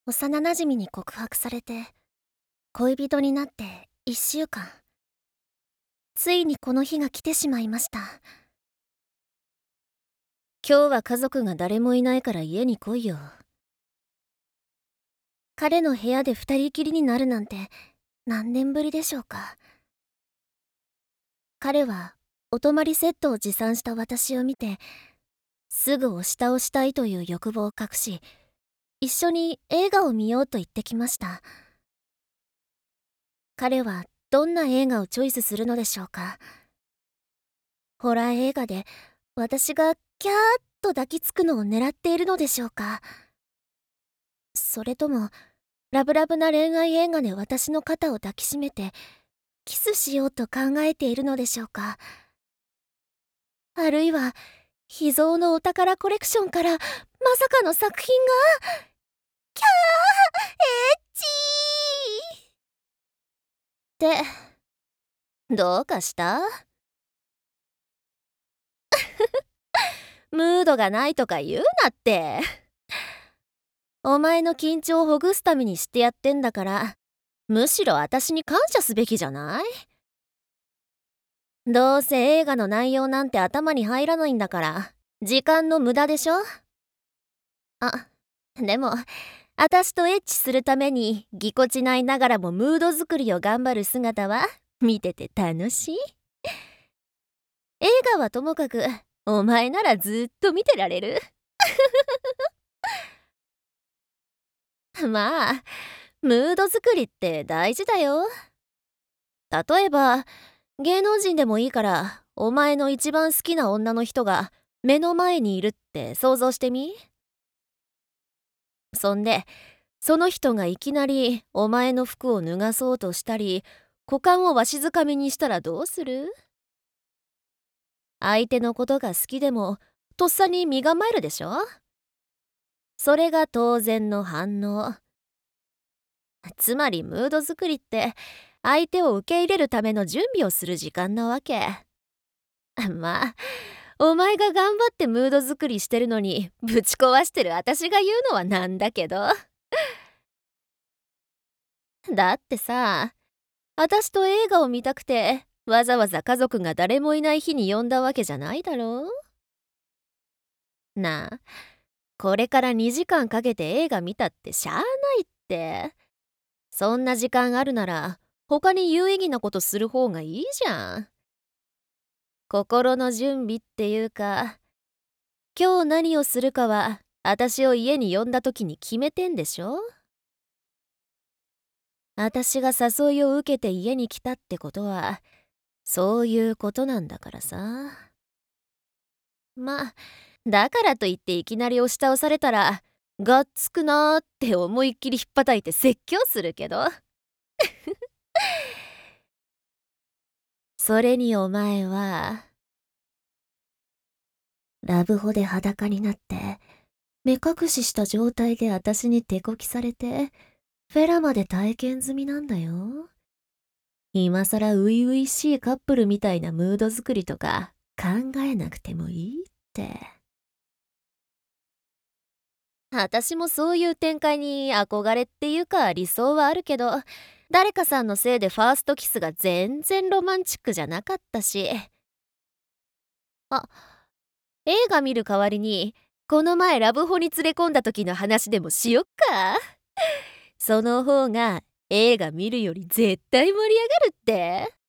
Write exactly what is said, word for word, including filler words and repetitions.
幼なじみに告白されて恋人になっていっしゅうかん。ついにこの日が来てしまいました。今日は家族が誰もいないから家に来いよ。彼の部屋で二人きりになるなんて何年ぶりでしょうか。彼はお泊まりセットを持参した私を見て、すぐ押し倒したいという欲望を隠し、一緒に映画を見ようと言ってきました。彼はどんな映画をチョイスするのでしょうか。ホラー映画で私がキャーッと抱きつくのを狙っているのでしょうか。それともラブラブな恋愛映画で私の肩を抱きしめてキスしようと考えているのでしょうか。あるいは秘蔵のお宝コレクションからまさかの作品が。キャーエッチーってどうかしたムードがないとか言うなって。お前の緊張をほぐすためにしてやってんだから、むしろ私に感謝すべきじゃない？どうせ映画の内容なんて頭に入らないんだから時間の無駄でしょ。あ、でも私とエッチするためにぎこちないながらもムード作りを頑張る姿は見てて楽しい。映画はともかくお前ならずっと見てられる。まあムード作りって大事だよ。例えば芸能人でもいいからお前の一番好きな女の人が目の前にいるって想像してみ。そんでその人がいきなりお前の服を脱がそうとしたり股間をわしづかみにしたらどうする？相手のことが好きでもとっさに身構えるでしょ。それが当然の反応。つまりムード作りって相手を受け入れるための準備をする時間なわけ。まあお前が頑張ってムード作りしてるのにぶち壊してる私が言うのはなんだけど。だってさ、私と映画を見たくてわざわざ家族が誰もいない日に呼んだわけじゃないだろう。なあ、これからにじかんかけて映画見たってしゃあないって。そんな時間あるなら他に有意義なことする方がいいじゃん。心の準備っていうか、今日何をするかは私を家に呼んだ時に決めてんでしょ。私が誘いを受けて家に来たってことはそういうことなんだからさ。まあだからといっていきなり押し倒されたらがっつくなーって思いっきり引っ叩いて説教するけど。それにお前はラブホで裸になって目隠しした状態で私に手こきされてフェラまで体験済みなんだよ。今さら初々しいカップルみたいなムード作りとか考えなくてもいいって。私もそういう展開に憧れっていうか理想はあるけど、誰かさんのせいでファーストキスが全然ロマンチックじゃなかったし。あ、映画見る代わりにこの前ラブホに連れ込んだ時の話でもしよっか。その方が映画見るより絶対盛り上がるって。